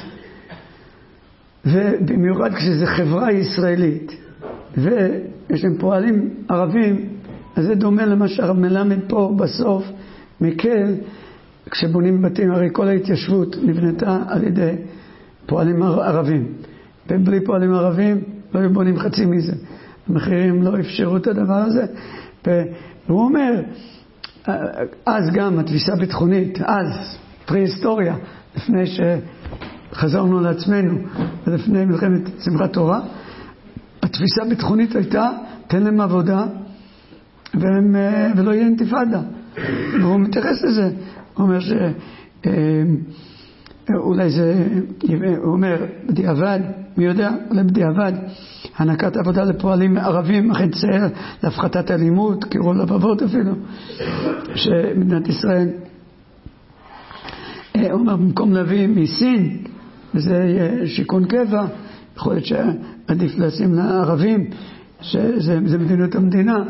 ובמיוחד כשזה חברה ישראלית ויש להם פועלים ערבים, אז זה דומה למה שהרב מלמד פה בסוף מקל. כשבונים בתים, הרי כל ההתיישבות נבנתה על ידי פועלים ערבים, ובלי פועלים ערבים לא היו בונים חצי מזה. המחירים לא אפשרו את הדבר הזה. והוא אומר, אז גם התפיסה ביטחונית, אז פרה-היסטוריה, לפני שחזרנו לעצמנו ולפני מלחמת שמחת תורה, התפיסה הביטחונית הייתה, תן להם עבודה ולא יהיה אינתיפאדה. והוא מתייחס לזה. הוא אומר אולי זה, הוא אומר, בדיעבד, מי יודע, אולי בדיעבד, הענקת עבודה לפועלים ערבים, אחרי צייר, להפחתת אלימות, קירוב לבבות אפילו, שמדינת ישראל, הוא אומר, במקום להביא מסין, וזה יהיה שיכון קבע, יכול להיות שעדיף לשים לערבים, שזה מדיניות המדינה,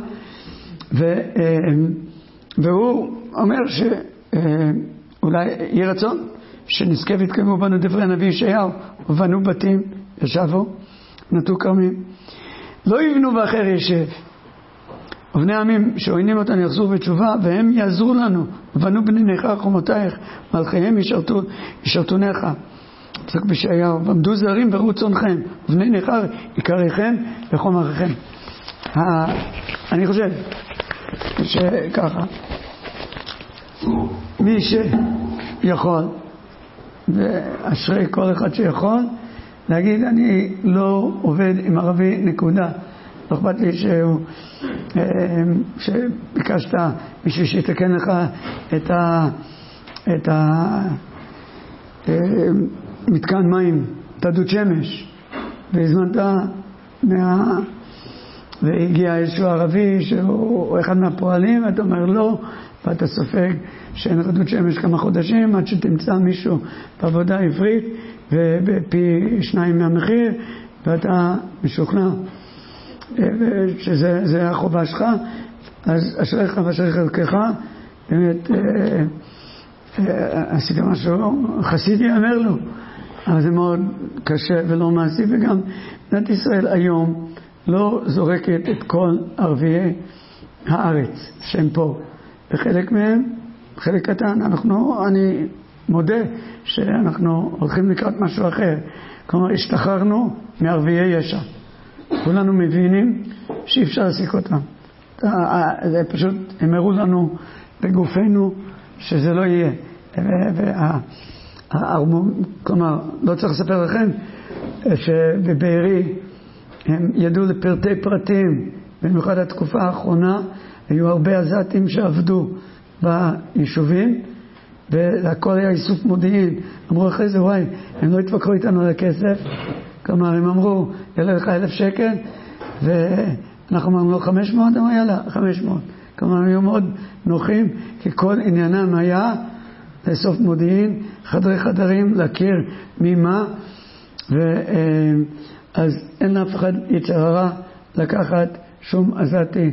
והוא אומר שאולי יהיה רצון, שנזכה והתקיימו בנו דברי הנביא ישעיהו, ובנו בתים, ישבו, נטו כרמים. לא יבנו ואחר ישב. ובני עמים שעוינים אותנו יחזרו בתשובה, והם יעזרו לנו. ובנו בני נכר חומותייך, מלכיהם ישרתונך. פסוק בישעיהו, ועמדו זרים וראו צונכם, ובני נכר יקריכם וחומריכם. אני חושב שככה, מי שיכול, ואשרי כל אחד שיכול, להגיד אני לא עובד עם ערבי, נקודה. לא אכפת לי שביקשת מישהו שיתקן לך את מתקן מים, את הדוד שמש, והזמנת והגיע איזשהו ערבי שהוא אחד מהפועלים, ואתה אומר לא, ואתה סופג שאין לך דוד שמש כמה חודשים עד שתמצא מישהו בעבודה עברית ובפי 2 מהמחיר, ואתה משוכנע שזה החובה שלך. אז אשריך ואשרי חלקך, באמת עשית משהו חסידי אמר לו, אבל זה מאוד קשה ולא מעשי. וגם מדינת ישראל היום לא זורקת את כל ערביי הארץ שהם פה, וחלק מהם, חלק קטן, אני מודה שאנחנו הולכים לקראת משהו אחר. כלומר, השתחררנו מערביי ישע. כולנו מבינים שאי אפשר להסיק אותם. זה פשוט, הם הראו לנו בגופנו שזה לא יהיה. כלומר, לא צריך לספר לכם שבבארי הם ידעו לפרטי פרטים, במיוחד התקופה האחרונה, היו הרבה עזתים שעבדו ביישובים, והכל היה איסוף מודיעין. אמרו אחרי זה, וואי, הם לא התווכחו איתנו על הכסף. כלומר, הם אמרו, יאללה לך 1,000 שקל, ואנחנו אמרנו לו 500, אמרו יאללה, 500. כלומר, הם היו מאוד נוחים, כי כל עניינם היה לאסוף מודיעין, חדרי חדרים, להכיר ממה, אז אין אף אחד יצר הרע לקחת שום עזתי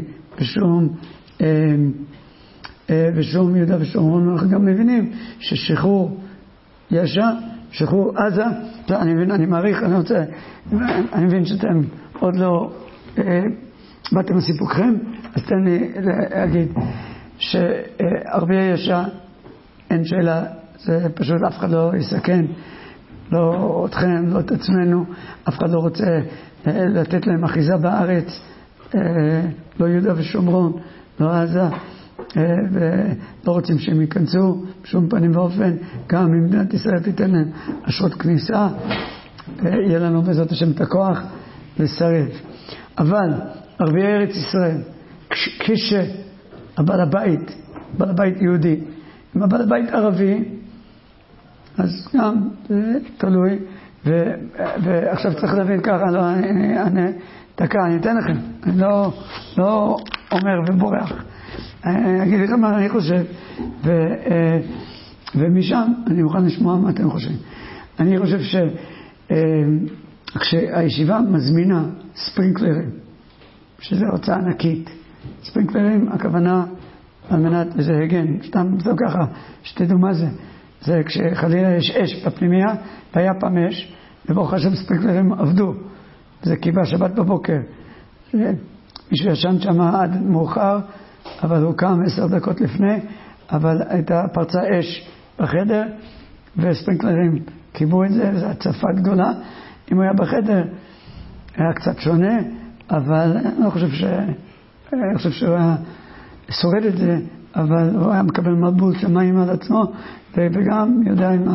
ושום יהודה ושומרון. אנחנו גם מבינים ששחרור יש"ע, שחרור עזה, אני מעריך, אני מבין שאתם עוד לא באתם לסיפוקכם, אז תן לי להגיד שערביי יש"ע, אין שאלה, זה פשוט אף אחד לא יסכן, לא אתכם, לא את עצמנו, אף אחד לא רוצה לתת להם אחיזה בארץ, לא יהודה ושומרון, לא עזה, ולא רוצים שהם ייכנסו בשום פנים ואופן. גם אם מדינת ישראל תיתן להם אשרות כניסה, יהיה לנו בעזרת השם את הכוח לסרב. אבל ערביי ארץ ישראל, כשהבעל הבית יהודי, אם הבעל הבית ערבי, אז גם זה תלוי. ועכשיו צריך להבין ככה, אני אתן לכם, אני לא אומר ובורח, אני אגיד לכם מה אני חושב, ומשם אני מוכן לשמוע מה אתם חושבים. אני חושב כשהישיבה מזמינה ספרינקלרים, שזה הוצאה ענקית, ספרינקלרים הכוונה על מנת, וזה הגן, סתם ככה, שתדעו מה זה. זה כשחלילה יש אש בפנימיה, והיה פעם אש, וברוך השם ספרינקלרים עבדו. זה קיבה שבת בבוקר. מישהו ישן שם עד מאוחר, אבל הוא קם 10 דקות לפני, אבל הייתה פרצה אש בחדר, וספרינקלרים קיבו את זה, וזו הצפה גדולה. אם הוא היה בחדר, היה קצת שונה, אבל אני חושב שהוא היה שורד את זה, אבל הוא היה מקבל מבול של מים על עצמו, וגם יודע עם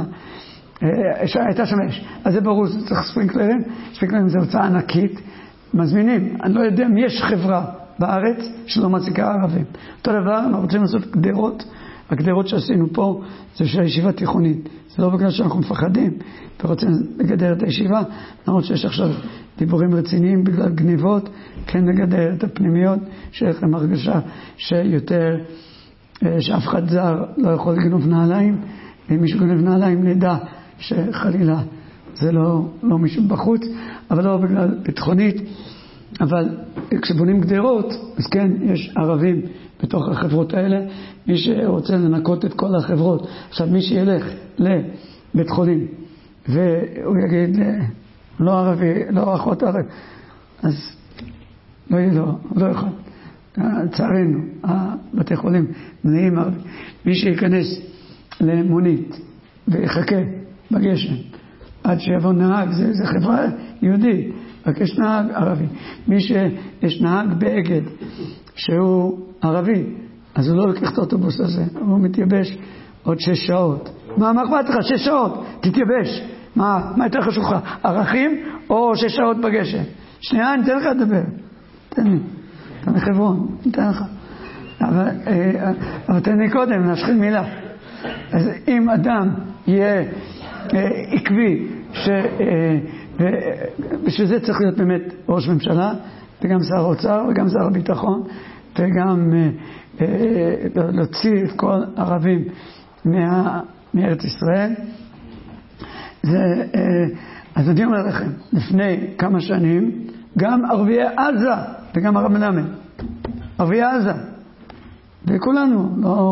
הייתה שם אש. אז זה ברור, זה צריך ספרינקלרים. ספרינקלרים זה הוצאה ענקית. מזמינים. אני לא יודע אם יש חברה בארץ שלא מעסיקה ערבים. אותו דבר, אנחנו רוצים לעשות גדרות. הגדרות שעשינו פה זה של הישיבה תיכונית. זה לא בגלל שאנחנו מפחדים ורוצים לגדר את הישיבה, למרות שיש עכשיו דיבורים רציניים בגלל גניבות, כן לגדר את הפנימיות, שיש לכם הרגשה שיותר, שאף אחד זר לא יכול לגנוב נעליים. אם מישהו גנב נעליים נדע שחלילה זה לא מישהו בחוץ, אבל לא בגלל ביטחונית. אבל כשבונים גדרות, אז כן, יש ערבים בתוך החברות האלה. מי שרוצה לנקות את כל החברות, עכשיו מי שילך לבית חולים והוא יגיד לא ערבי, לא אחות ערב, אז לא יהיה לו, לא יכול. לצערנו, הבתי חולים מלאים ערבים. מי שיכנס למונית ויחכה בגשם עד שיבוא נהג, זה חברה יהודית, רק יש נהג ערבי. מי שיש נהג באגד שהוא ערבי, אז הוא לא לקח את האוטובוס הזה, הוא מתייבש עוד 6 שעות. מה אכפת לך? 6 שעות, תתייבש. מה יותר חשוב לך? ערכים או 6 שעות בגשם? שנייה, אני אתן לך לדבר. תן לי. אתה מחברון, אני אתן לך. אבל תן לי קודם, נשחיל מילה. אז אם אדם יהיה עקבי, בשביל זה צריך להיות באמת ראש ממשלה, וגם שר האוצר, וגם שר הביטחון, וגם להוציא את כל ערבים מארץ ישראל. אז אני אומר לכם, לפני כמה שנים, גם ערביי עזה, וגם הרב מלמד, ערביי עזה, וכולנו,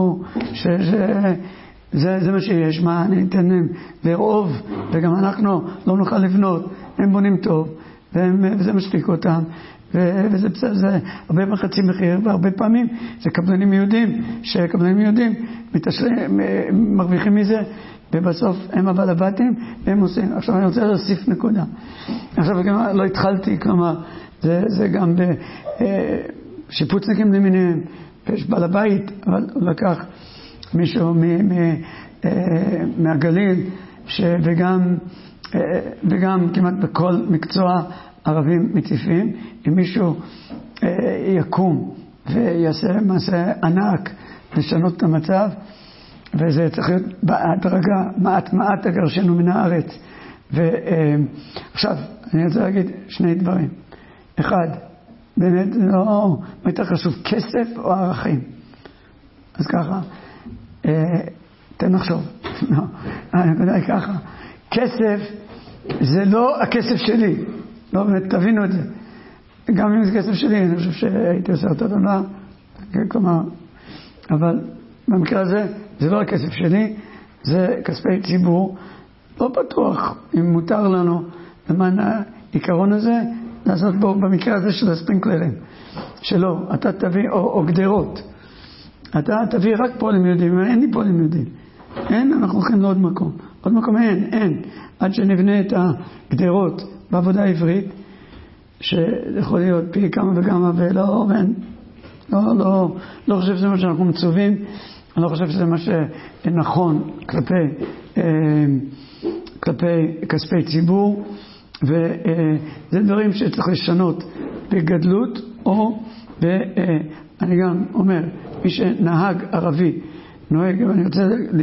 זה מה שיש, מה אני אתן להם לרוב, וגם אנחנו לא נוכל לבנות, הם בונים טוב, וזה משתיק אותם, וזה בסדר, זה הרבה מחצי מחיר, והרבה פעמים זה קבלנים יהודים, שקבלנים יהודים מרוויחים מזה, ובסוף הם הבעל הבתים, והם עושים. עכשיו אני רוצה להוסיף נקודה. עכשיו גם לא התחלתי, כלומר, זה גם בשיפוצניקים למיניהם, יש בעל הבית, אבל הוא לקח מישהו מהגליל, וגם כמעט בכל מקצוע ערבים מציפים. אם מישהו יקום ויעשה מעשה ענק לשנות את המצב, וזה צריך להיות בהדרגה, מעט הגרשנו מן הארץ. ועכשיו אני רוצה להגיד 2 דברים. אחד, באמת לא, מה יותר חשוב, כסף או ערכים? אז ככה, תן לחשוב. לא, הנקודה היא ככה. כסף זה לא הכסף שלי. לא, באמת, תבינו את זה. גם אם זה כסף שלי, אני חושב שהייתי עושה אותו דבר. כלומר, אבל במקרה הזה, זה לא הכסף שלי, זה כספי ציבור. לא בטוח אם מותר לנו, למען העיקרון הזה, לעשות בו במקרה הזה של הספרינקלרים. שלא, אתה תביא, או גדרות. אתה תביא רק פועלים יהודים, אין לי פועלים יהודים. אין, אנחנו הולכים לעוד מקום. עוד מקום אין. עד שנבנה את הגדרות בעבודה העברית, שיכול להיות פי כמה וכמה, לא חושב שזה מה שאנחנו מצווים, אני לא חושב שזה מה שנכון כלפי כספי ציבור, וזה דברים שצריך לשנות בגדלות, או אני גם אומר, מי שנהג ערבי נוהג, ואני רוצה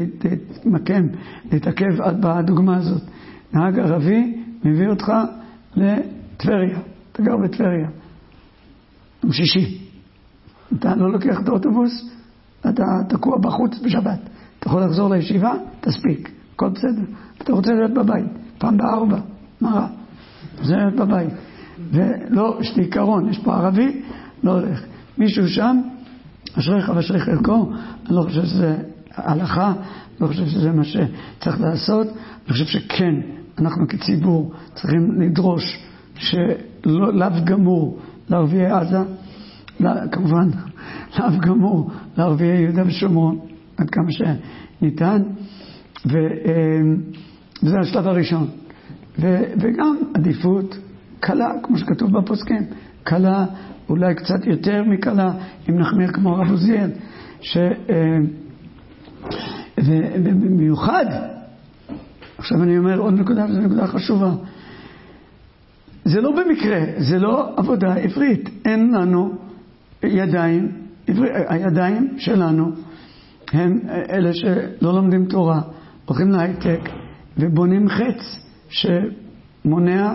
להתעכב בדוגמה הזאת, נהג ערבי מביא אותך לטבריה, אתה גר בטבריה, יום שישי, אתה לא לוקח את האוטובוס, אתה תקוע בחוץ בשבת, אתה יכול לחזור לישיבה, תספיק, הכל בסדר, אתה רוצה להיות בבית, פעם ב4, מה רע? זה להיות בבית, ולא, יש לי עיקרון, יש פה ערבי, לא הולך, מישהו שם, אשריך ואשרי חלקו, אני לא חושב שזה הלכה, לא חושב שזה מה שצריך לעשות, אני חושב שכן, אנחנו כציבור צריכים לדרוש שלאו גמור לערביי עזה, כמובן לאו גמור לערביי יהודה ושומרון, עד כמה שניתן, וזה השלב הראשון. וגם עדיפות קלה, כמו שכתוב בפוסקים, קלה, אולי קצת יותר מקלה, אם נחמיר כמו הרב עוזיאל, ובמיוחד, עכשיו אני אומר עוד נקודה, וזו נקודה חשובה, זה לא במקרה, זה לא עבודה עברית, אין לנו ידיים, הידיים שלנו הם אלה שלא לומדים תורה, הולכים להייטק ובונים חץ שמונע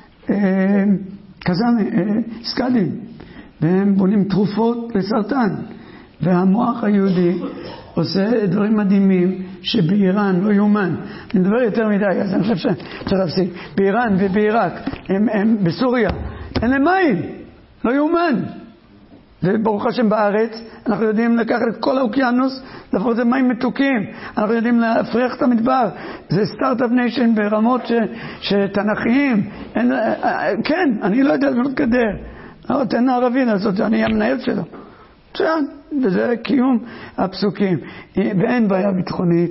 סקדים, והם בונים תרופות לסרטן, והמוח היהודי עושה דברים מדהימים שבאיראן לא יומן. אני מדבר יותר מדי, אז אני חושב שצריך להפסיק. באיראן ובעיראק, הם בסוריה, אין להם מים, לא יומן. וברוך השם בארץ, אנחנו יודעים לקחת את כל האוקיינוס, להפוך את זה מים מתוקים, אנחנו יודעים להפריח את המדבר, זה סטארט-אפ ניישן ברמות שתנכיים, כן, אני לא יודע לבנות גדר, לא, תן הערבי לעשות זה, אני המנהל שלו. וזה קיום הפסוקים, ואין בעיה ביטחונית,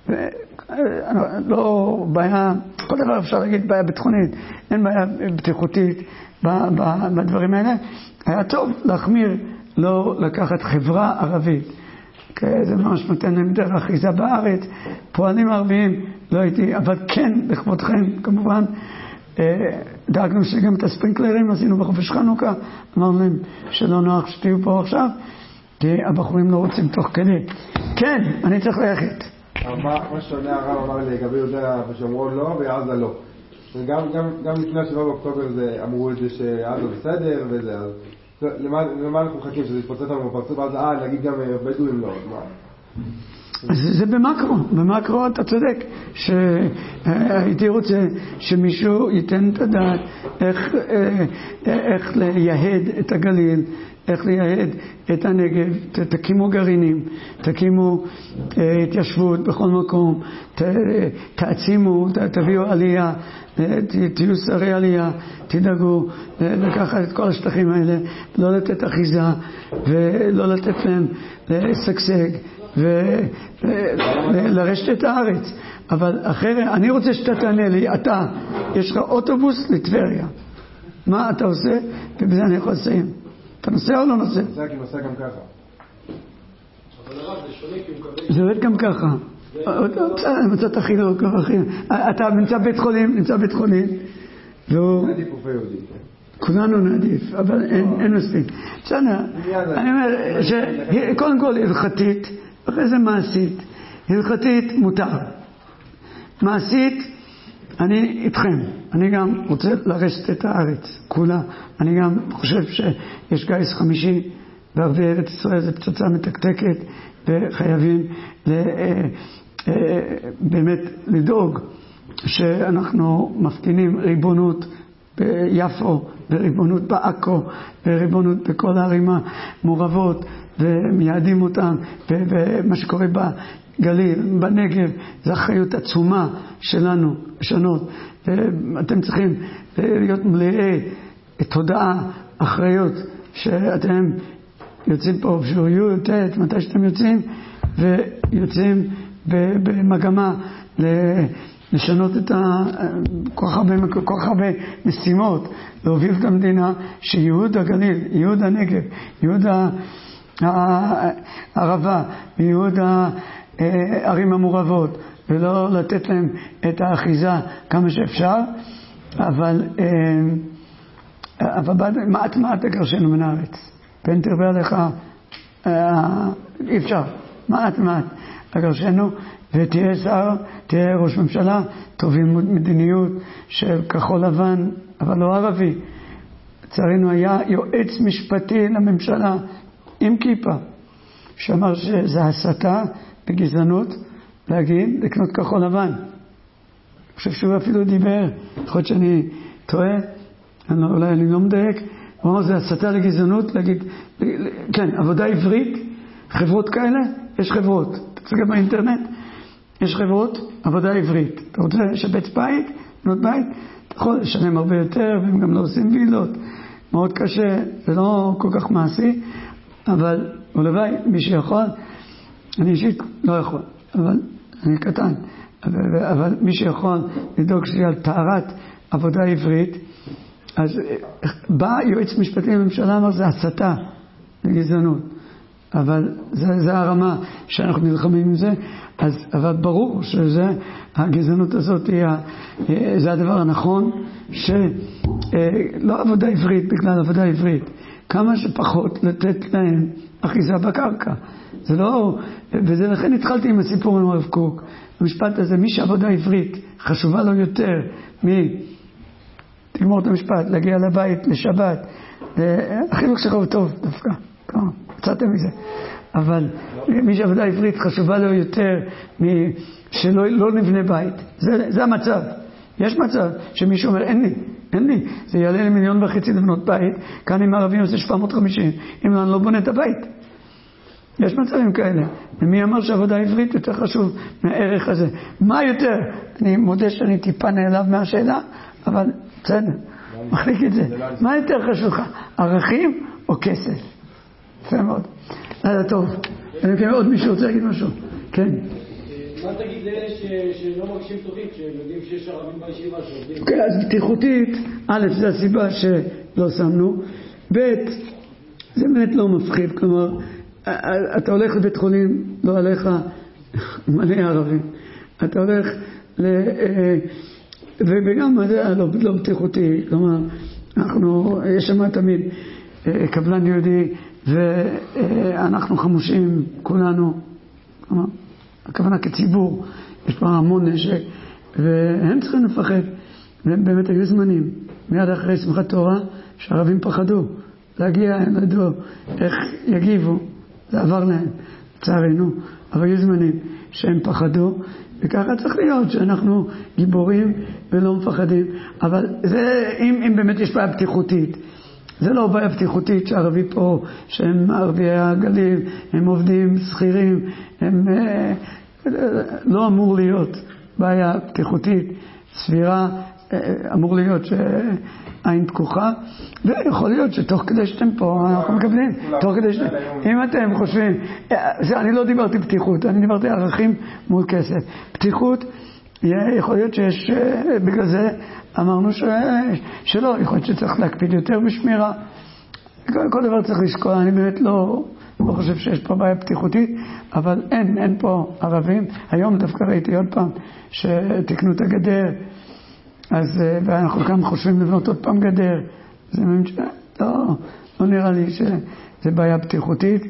לא בעיה, כל דבר אפשר להגיד בעיה ביטחונית, אין בעיה בטיחותית בדברים האלה. היה טוב להחמיר, לא לקחת חברה ערבית, זה ממש נותן להם דרך אחיזה בארץ, פועלים ערביים לא הייתי, אבל כן לכבודכם כמובן, דאגנו שגם את הספרינקלרים עשינו בחופש חנוכה, אמרנו להם שלא נוח שתהיו פה עכשיו, כי הבחורים לא רוצים תוך כדי. כן, אני צריך ללכת. מה שונה הרב אמר לגבי יהודה ושומרון לא ועזה לא. גם לפני 7 באוקטובר אמרו את זה שעזה בסדר וזה, אז למה אנחנו מחכים שזה יתפוצץ לנו בפרצוף אז להגיד גם בדואים לא, מה? זה במקרו אתה צודק, שהייתי רוצה שמישהו ייתן את הדעת איך לייהד את הגליל, איך לייהד את הנגב, תקימו גרעינים, תקימו התיישבות בכל מקום, תעצימו, תביאו עלייה, תהיו שרי עלייה, תדאגו לקחת את כל השטחים האלה, לא לתת אחיזה ולא לתת להם לשגשג ולרשת את הארץ. אבל אחרי, אני רוצה שאתה תענה לי, אתה, יש לך אוטובוס לטבריה, מה אתה עושה? ובזה אני יכול לסיים. אתה נוסע או לא נוסע? נוסע גם ככה. זה עובד גם ככה. מצאת החילוק, אתה נמצא בית חולים, נעדיף רופא יהודי. כולנו נעדיף, אבל אין מספיק. בסדר, אני אומר, קודם כל הלכתית, אחרי זה מעשית. הלכתית מותר. מעשית, אני איתכם. אני גם רוצה לרשת את הארץ, כולה. אני גם חושב שיש גיס חמישי בערבי ארץ ישראל, זה פצצה מתקתקת, וחייבים באמת לדאוג שאנחנו מפגינים ריבונות ביפו, וריבונות בעכו, וריבונות בכל הערים המעורבות, ומייעדים אותם, ומה שקורה בגליל, בנגב, זו אחריות עצומה שלנו, שונות, ואתם צריכים להיות מלאי תודעה, אחריות, שאתם יוצאים פה בשביל י"ט, מתי שאתם יוצאים, ויוצאים במגמה לשנות את כל כך הרבה משימות, להוביל את המדינה שייהוד הגליל, ייהוד הנגב, ייהוד הערבה, ייהוד הערים המעורבות, ולא לתת להם את האחיזה כמה שאפשר, אבל מעט תגרשנו מן הארץ. פן תרבה עליך, אי אפשר, מעט תגרשנו, ותהיה שר, תהיה ראש ממשלה, תוביל מדיניות של כחול לבן, אבל לא ערבי. לצערנו היה יועץ משפטי לממשלה עם כיפה, שאמר שזה הסתה בגזענות להגיד לקנות כחול לבן. אני חושב שהוא אפילו דיבר, יכול להיות שאני טועה, אולי אני לא מדייק, הוא אמר זה הסתה לגזענות, להגיד, כן, עבודה עברית, חברות כאלה, יש חברות, תצטרף באינטרנט, יש חברות, עבודה עברית. אתה רוצה לשבץ בית, לבנות בית, אתה יכול לשלם הרבה יותר, והם גם לא עושים וילות. מאוד קשה, זה לא כל כך מעשי, אבל אולי מי שיכול, אני אישית לא יכול, אבל אני קטן, אבל מי שיכול לדאוג שיהיה על טהרת עבודה עברית, אז בא יועץ משפטי לממשלה, אמר זה הסתה לגזענות. אבל זה הרמה שאנחנו נלחמים עם זה, אבל ברור שזה, הגזענות הזאת זה הדבר הנכון, שלא עבודה עברית בגלל עבודה עברית, כמה שפחות לתת להם אחיזה בקרקע. זה לא, וזה לכן התחלתי עם הסיפור עם הרב קוק, המשפט הזה, מי שעבודה עברית חשובה לו יותר תגמור את המשפט, להגיע לבית לשבת, החינוך שלך הוא טוב דווקא, קצת מזה, אבל מי שעבודה עברית חשובה לו יותר שלא נבנה בית, זה המצב. יש מצב שמישהו אומר אין לי, זה יעלה לי 1.5 מיליון לבנות בית, כאן עם הערבים עושה 750, אם אני לא בונה את הבית. יש מצבים כאלה, ומי אמר שעבודה עברית יותר חשוב מהערך הזה? מה יותר? אני מודה שאני טיפה נעלב מהשאלה, אבל בסדר, מחליק את זה. מה יותר חשוב לך? ערכים או כסף? יפה מאוד. טוב, אני מכיר עוד מישהו רוצה להגיד משהו? כן. מה תגיד לאלה שלא מרגישים פתוחים, שהם יודעים שיש ערבים בישיבה שעובדים? אוקיי, אז בטיחותית, א', זה הסיבה שלא שמנו, ב', זה באמת לא מפחיד, כלומר, אתה הולך לבית חולים, לא עליך מלא ערבים. אתה הולך וגם זה לא בטיחותי, כלומר, יש שם תמיד קבלן יהודי, ואנחנו חמושים כולנו, כלומר, הכוונה כציבור, יש פה המון נשק, והם צריכים לפחד, והם באמת היו זמנים, מיד אחרי שמחת תורה, שהערבים פחדו, להגיע, הם לא ידעו איך יגיבו, זה עבר להם, לצערנו, אבל היו זמנים שהם פחדו, וככה צריך להיות שאנחנו גיבורים ולא מפחדים, אבל זה, אם באמת יש בעיה פתיחותית, זה לא בעיה פתיחותית שערבי פה, שהם ערבי הגליל, הם עובדים שכירים, הם לא אמור להיות בעיה פתיחותית, סבירה, אמור להיות שעין פקוחה, ויכול להיות שתוך כדי שאתם פה אנחנו מקבלים, תוך כדי שאתם, אם אתם חושבים, אני לא דיברתי פתיחות, אני דיברתי ערכים מול כסף. פתיחות, יכול להיות שיש, בגלל זה אמרנו שלא, יכול להיות שצריך להקפיד יותר בשמירה, כל דבר צריך לשקול, אני באמת לא חושב שיש פה בעיה פתיחותית, אבל אין פה ערבים. היום דווקא ראיתי עוד פעם שתקנו את הגדר, אז, ואנחנו כאן חושבים לבנות עוד פעם גדר, זה לא נראה לי שזה בעיה פתיחותית,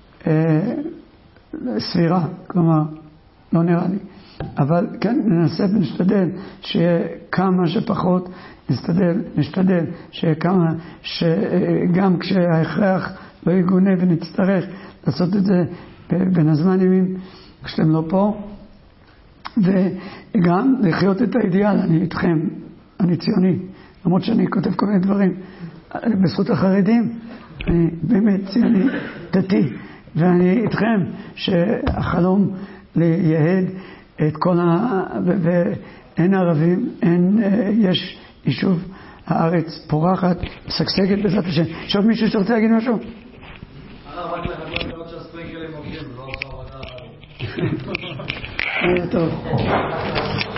סבירה, כלומר, לא נראה לי. אבל כן, ננסה ונשתדל שיהיה כמה שפחות, נשתדל שיהיה כמה, שגם כשההכרח לא יגונה ונצטרך לעשות את זה בין הזמנים, כשאתם לא פה, וגם לחיות את האידיאל. אני איתכם, אני ציוני, למרות שאני כותב כל מיני דברים בזכות החרדים, אני באמת ציוני דתי, ואני איתכם שהחלום לייהד את כל ואין ערבים, יש יישוב, הארץ פורחת, משגשגת בעזרת השם. יש עוד מישהו שרוצה להגיד משהו? רק לחכות לראות שהספרינקלים עובדים, לא עושה עבודה. טוב.